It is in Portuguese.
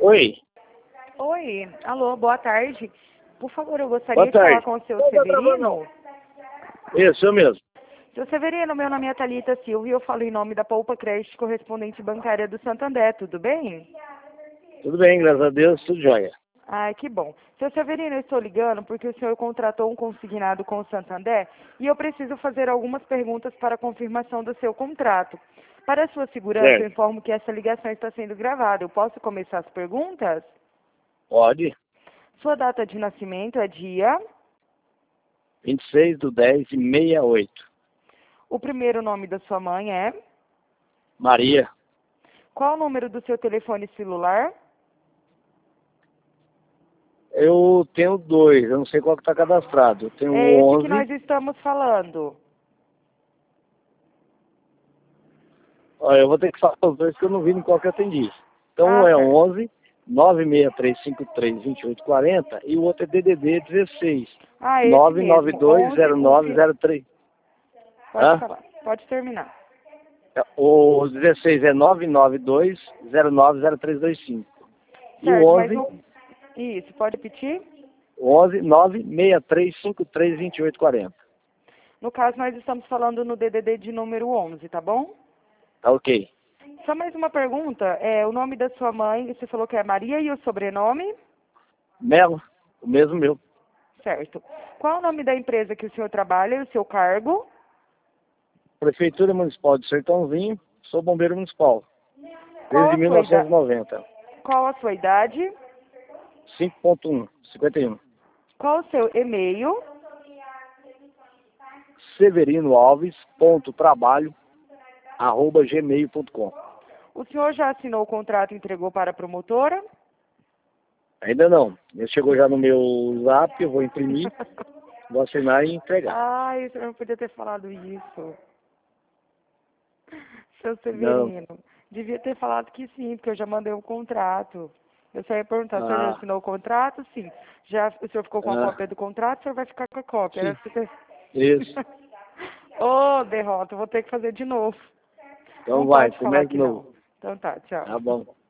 Oi, Oi, alô, boa tarde. Por favor, eu gostaria boa de falar tarde. com o seu Severino. Isso, eu mesmo. Seu Severino, meu nome é Thalita Silva e eu falo em nome da Poupa Crédito Correspondente Bancária do Santander, tudo bem? Tudo bem, graças a Deus, tudo jóia. Ai, que bom. Seu Severino, eu estou ligando porque o senhor contratou um consignado com o Santander e eu preciso fazer algumas perguntas para confirmação do seu contrato. Para a sua segurança, eu Certo. informo que essa ligação está sendo gravada. Eu posso começar as perguntas? Pode. Sua data de nascimento é dia... 26/10/68. O primeiro nome da sua mãe é... Maria, Qual o número do seu telefone celular? eu tenho dois, eu não sei qual que está cadastrado. Eu tenho É esse que 11. nós estamos falando. Olha, eu vou ter que falar os dois que eu não vi em qual que eu atendi. Então um Ah, é certo. 11 963532840 e o outro é DDD 16 Ah, esse mesmo. 9920903. Pode Hã? falar. Pode terminar. O 16 é 992090325. E o Certo, mas 11, Isso, pode repetir? 11 963532840. No caso, nós estamos falando no DDD de número 11, tá bom? Tá ok. Só mais uma pergunta. O nome da sua mãe, você falou que é Maria e o sobrenome? Melo, o mesmo meu. Certo. Qual o nome da empresa que o senhor trabalha e o seu cargo? Prefeitura Municipal de Sertãozinho, sou bombeiro municipal. Qual Desde a sua idade? 1990. Qual a sua idade? 5.1, 51. Qual o seu e-mail? severinoalves.trabalho@gmail.com. O senhor já assinou o contrato e entregou para a promotora? Ainda não. Ele chegou já no meu zap, eu vou imprimir, vou assinar e entregar. Ai, o senhor não podia ter falado isso. Seu Não. Severino, devia ter falado que sim, porque eu já mandei o contrato. Eu só ia perguntar, o senhor já Ah, assinou o contrato? Sim. Já, o senhor ficou com a ah, cópia do contrato, o senhor vai ficar com a cópia. Era sim. pra você ter... Isso. Ô, derrota, eu vou ter que fazer de novo. Então Não vai, pode falar começa de que novo. não. Então tá, tchau. Tá bom.